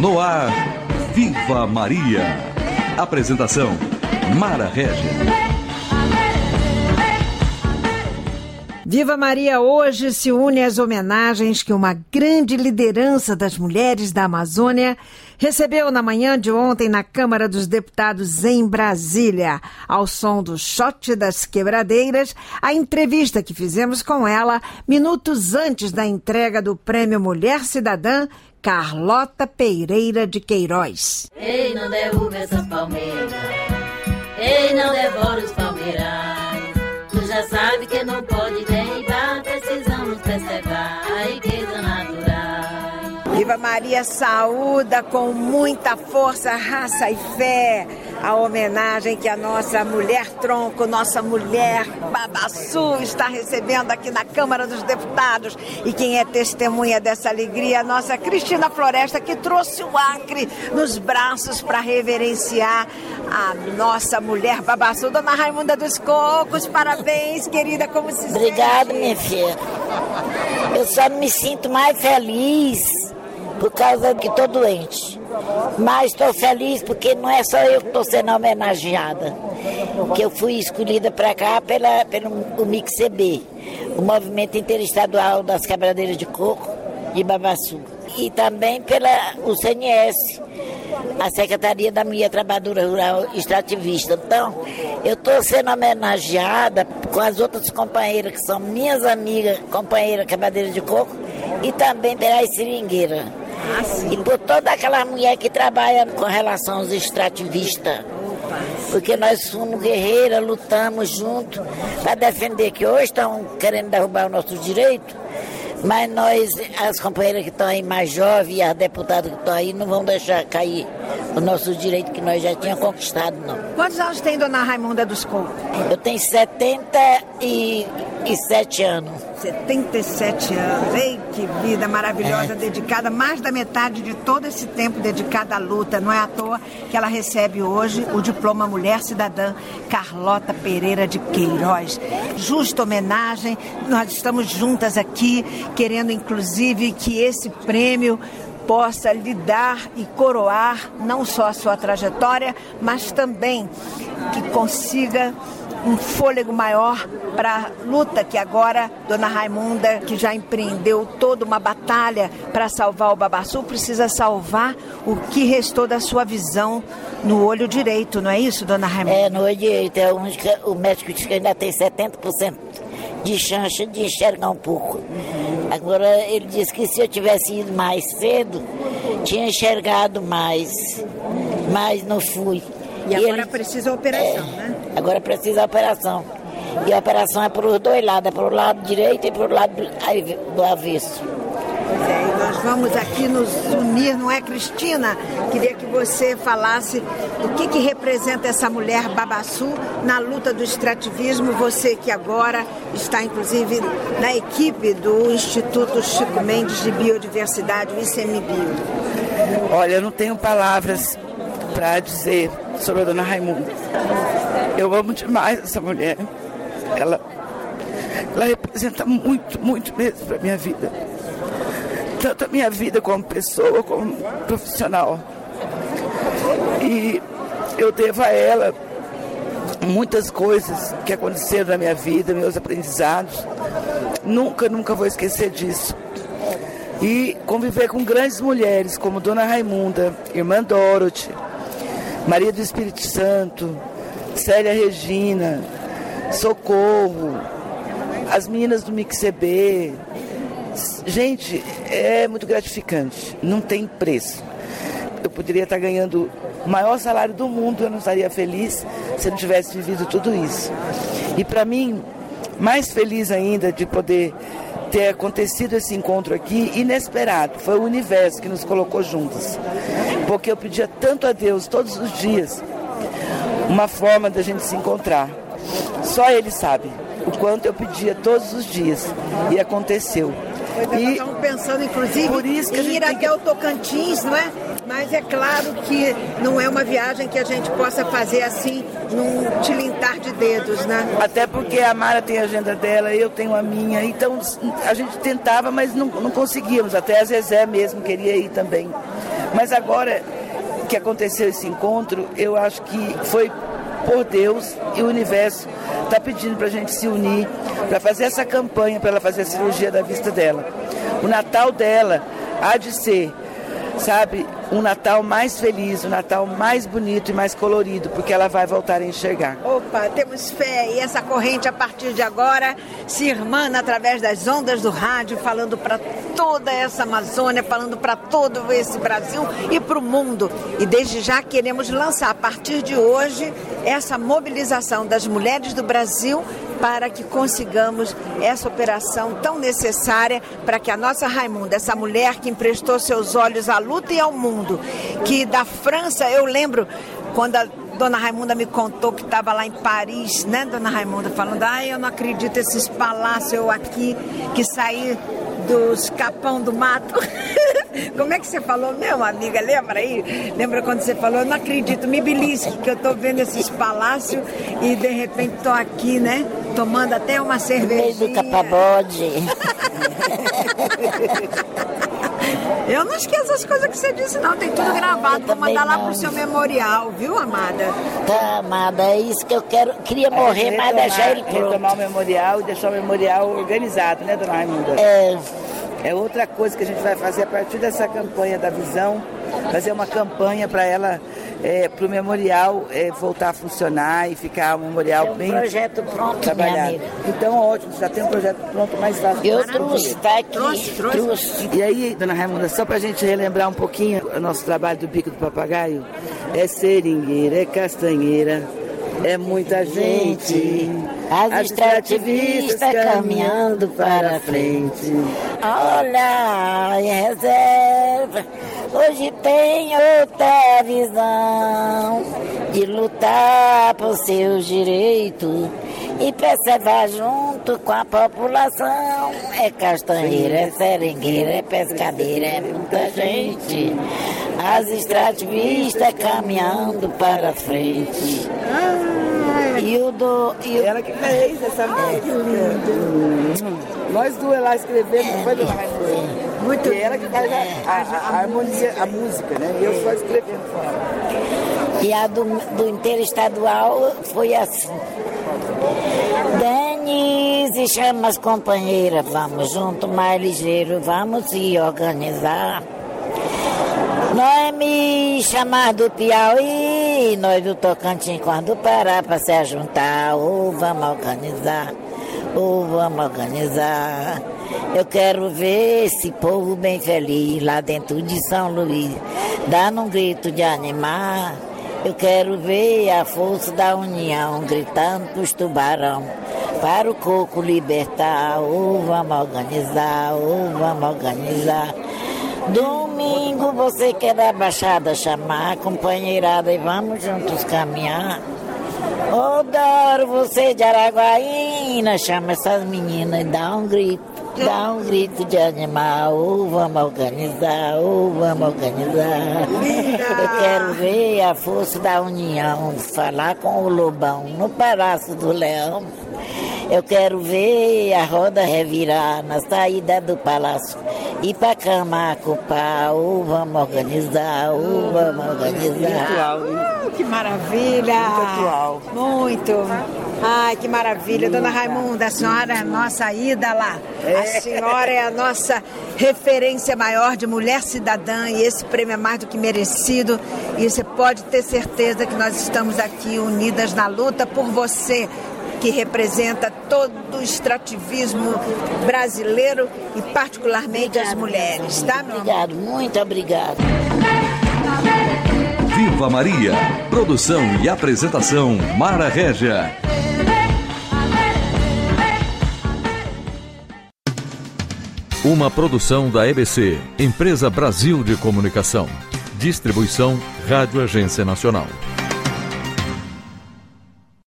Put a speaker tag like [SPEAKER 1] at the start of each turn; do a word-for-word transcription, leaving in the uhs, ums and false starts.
[SPEAKER 1] No ar, Viva Maria. Apresentação, Mara Régia.
[SPEAKER 2] Viva Maria hoje se une às homenagens que uma grande liderança das mulheres da Amazônia recebeu na manhã de ontem na Câmara dos Deputados em Brasília. Ao som do Shot das Quebradeiras, a entrevista que fizemos com ela minutos antes da entrega do Prêmio Mulher Cidadã, Carlota Pereira de Queiroz.
[SPEAKER 3] Ei, não derruba essas palmeiras, ei, não devora os palmeirais. Tu já sabe que não pode derribar, precisamos preservar a riqueza natural.
[SPEAKER 2] Viva Maria saúda com muita força, raça e fé a homenagem que a nossa mulher tronco, nossa mulher Babaçu está recebendo aqui na Câmara dos Deputados. E quem é testemunha dessa alegria, a nossa Cristina Floresta, que trouxe o Acre nos braços para reverenciar a nossa mulher Babaçu. Dona Raimunda dos Cocos, parabéns, querida, como se sente?
[SPEAKER 4] Obrigada, minha filha. Eu só me sinto mais feliz por causa que estou doente. Mas estou feliz porque não é só eu que estou sendo homenageada. Que eu fui escolhida para cá pela, pelo o M I C C B, o Movimento Interestadual das Quebradeiras de Coco de Babaçu. E também pela o C N S, a Secretaria da Mulher Trabalhadora Rural Extrativista. Então, eu estou sendo homenageada com as outras companheiras que são minhas amigas, companheiras quebradeiras de coco, e também pela seringueira. Ah, e por toda aquela mulher que trabalha com relação aos extrativistas. Porque nós somos guerreiras, lutamos juntos para defender, que hoje estão querendo derrubar o nosso direito, mas nós, as companheiras que estão aí mais jovens, as deputadas que estão aí, não vão deixar cair o nosso direito que nós já tínhamos conquistado, não.
[SPEAKER 2] Quantos anos tem Dona Raimunda dos Cocos?
[SPEAKER 4] Eu tenho setenta e sete anos.
[SPEAKER 2] setenta e sete anos, ei, que vida maravilhosa, é. Dedicada, mais da metade de todo esse tempo dedicada à luta. Não é à toa que ela recebe hoje o diploma Mulher Cidadã Carlota Pereira de Queiroz. Justa homenagem, nós estamos juntas aqui, querendo inclusive que esse prêmio possa lhe dar e coroar não só a sua trajetória, mas também que consiga um fôlego maior para a luta que agora Dona Raimunda, que já empreendeu toda uma batalha para salvar o Babaçu, precisa salvar o que restou da sua visão no olho direito, não é isso, Dona Raimunda?
[SPEAKER 4] É, no olho direito. É onde o médico diz que ainda tem setenta por cento de chance de enxergar um pouco. Agora, ele disse que se eu tivesse ido mais cedo, tinha enxergado mais, mas não fui.
[SPEAKER 2] E agora ele, precisa a operação, é, né?
[SPEAKER 4] Agora precisa a operação. E a operação é por os dois lados, é para o lado direito e para o lado do avesso.
[SPEAKER 2] Pois é, e nós vamos aqui nos unir, não é, Cristina? Queria que você falasse o que, que representa essa mulher Babaçu na luta do extrativismo, você que agora está, inclusive, na equipe do Instituto Chico Mendes de Biodiversidade, o ICMBio.
[SPEAKER 5] Olha, eu não tenho palavras para dizer sobre a Dona Raimunda. Eu amo demais essa mulher. Ela, ela representa muito, muito mesmo para a minha vida. Tanto a minha vida como pessoa, como profissional. E eu devo a ela muitas coisas que aconteceram na minha vida, meus aprendizados. Nunca, nunca vou esquecer disso. E conviver com grandes mulheres como Dona Raimunda, Irmã Dorothy, Maria do Espírito Santo, Célia Regina, Socorro, as meninas do M I C C B. Gente, é muito gratificante, não tem preço. Eu poderia estar ganhando o maior salário do mundo, eu não estaria feliz se eu não tivesse vivido tudo isso. E para mim, mais feliz ainda de poder ter acontecido esse encontro aqui, inesperado. Foi o universo que nos colocou juntas. Porque eu pedia tanto a Deus, todos os dias, uma forma da gente se encontrar. Só Ele sabe o quanto eu pedia todos os dias. E aconteceu.
[SPEAKER 2] E nós estamos pensando, inclusive, por isso que em ir até que... o Tocantins, não é? Mas é claro que não é uma viagem que a gente possa fazer assim, num tilintar de dedos, né?
[SPEAKER 5] Até porque a Mara tem a agenda dela, eu tenho a minha. Então a gente tentava, mas não, não conseguíamos. Até a Zezé mesmo queria ir também. Mas agora que aconteceu esse encontro, eu acho que foi por Deus e o universo está pedindo para a gente se unir, para fazer essa campanha, para ela fazer a cirurgia da vista dela. O Natal dela há de ser, sabe, um Natal mais feliz, um Natal mais bonito e mais colorido, porque ela vai voltar a enxergar.
[SPEAKER 2] Opa, temos fé, e essa corrente a partir de agora se irmana através das ondas do rádio, falando para toda essa Amazônia, falando para todo esse Brasil e para o mundo. E desde já queremos lançar a partir de hoje essa mobilização das mulheres do Brasil para que consigamos essa operação tão necessária para que a nossa Raimunda, essa mulher que emprestou seus olhos à luta e ao mundo, que da França, eu lembro quando a Dona Raimunda me contou que estava lá em Paris, né, Dona Raimunda, falando, ai, eu não acredito esses palácios eu aqui, que saí dos capão do mato. Como é que você falou, meu amiga, lembra aí? Lembra quando você falou, eu não acredito, me belisque, que eu estou vendo esses palácios e de repente estou aqui, né, tomando até uma cervejinha.
[SPEAKER 4] Meio do capabode.
[SPEAKER 2] Eu não esqueço as coisas que você disse, não. Tem tudo gravado. Vou mandar lá
[SPEAKER 4] não.
[SPEAKER 2] pro seu memorial, viu, amada?
[SPEAKER 4] Tá, amada, é isso que eu quero. Queria morrer, mas
[SPEAKER 5] retomar,
[SPEAKER 4] deixar ele pronto.
[SPEAKER 5] Retomar o memorial e deixar o memorial organizado, né, Dona Raimunda?
[SPEAKER 4] É.
[SPEAKER 5] É outra coisa que a gente vai fazer a partir dessa campanha da visão, fazer uma campanha para ela, é, para o memorial é, voltar a funcionar e ficar um memorial
[SPEAKER 4] Tem um
[SPEAKER 5] bem
[SPEAKER 4] projeto pronto,
[SPEAKER 5] trabalhado.
[SPEAKER 4] minha amiga.
[SPEAKER 5] Então, ótimo, já tem um projeto pronto, mais fácil.
[SPEAKER 4] Eu trouxe, tá aqui.
[SPEAKER 2] Trouxe, trouxe.
[SPEAKER 4] trouxe.
[SPEAKER 5] E aí, Dona Raimunda, só para a gente relembrar um pouquinho o nosso trabalho do Bico do Papagaio, é seringueira, é castanheira, é muita gente,
[SPEAKER 4] as extrativistas caminhando para frente. Olha, em reserva, hoje tem outra visão de lutar por seus direitos e preservar junto com a população. É castanheira, é seringueira, é pescadeira, é muita gente. As extrativistas caminhando para frente. E o do... E o...
[SPEAKER 5] Ela que fez essa música. Nós duas lá escrevemos, não foi, Dona Raimunda? Muito. E ela que faz a, a, a, a, harmonia, a música, né? E eu só escrevendo com ela.
[SPEAKER 4] E a do, do interestadual foi assim. Denise, chama as companheiras, vamos junto, mais ligeiro, vamos se organizar. Noemi, chamar do Piauí, nós do Tocantins, quando parar para se juntar, ou vamos organizar, ou vamos organizar. Eu quero ver esse povo bem feliz lá dentro de São Luís, dando um grito de animar. Eu quero ver a força da união gritando pros tubarão, para o coco libertar, ou vamos organizar, ou vamos organizar. Domingo você quer da Baixada chamar a companheirada e vamos juntos caminhar. Ô Doro, você de Araguaína, chama essas meninas e dá um grito, dá um grito de animal. Ou vamos organizar, ou vamos organizar. Eu quero ver a força da união, falar com o Lobão no Palácio do Leão. Eu quero ver a roda revirar na saída do palácio e pra cama ocupar, ou vamos organizar, ou vamos organizar.
[SPEAKER 2] Uh, que maravilha!
[SPEAKER 5] Muito atual.
[SPEAKER 2] Muito. Ai, que maravilha. Dona Raimunda, a senhora é a nossa ídola. A senhora é a nossa referência maior de mulher cidadã e esse prêmio é mais do que merecido. E você pode ter certeza que nós estamos aqui unidas na luta por você, que representa todo o extrativismo brasileiro e particularmente
[SPEAKER 4] obrigado,
[SPEAKER 2] as mulheres, tá, meu
[SPEAKER 4] Obrigado, amor? Muito obrigado.
[SPEAKER 1] Viva Maria. Produção e apresentação Mara Régia. Uma produção da E B C, Empresa Brasil de Comunicação. Distribuição Rádio Agência Nacional.